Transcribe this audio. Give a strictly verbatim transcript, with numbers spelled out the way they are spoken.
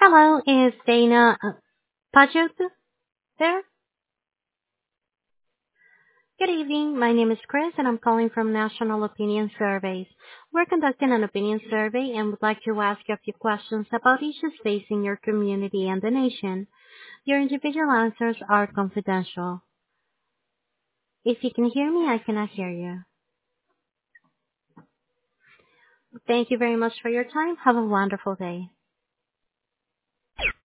Hello, is Dana uh, Pajot there? Good evening. My name is Chris, and I'm calling from National Opinion Surveys. We're conducting an opinion survey and would like to ask you a few questions about issues facing your community and the nation. Your individual answers are confidential. If you can hear me, I cannot hear you. Thank you very much for your time. Have a wonderful day.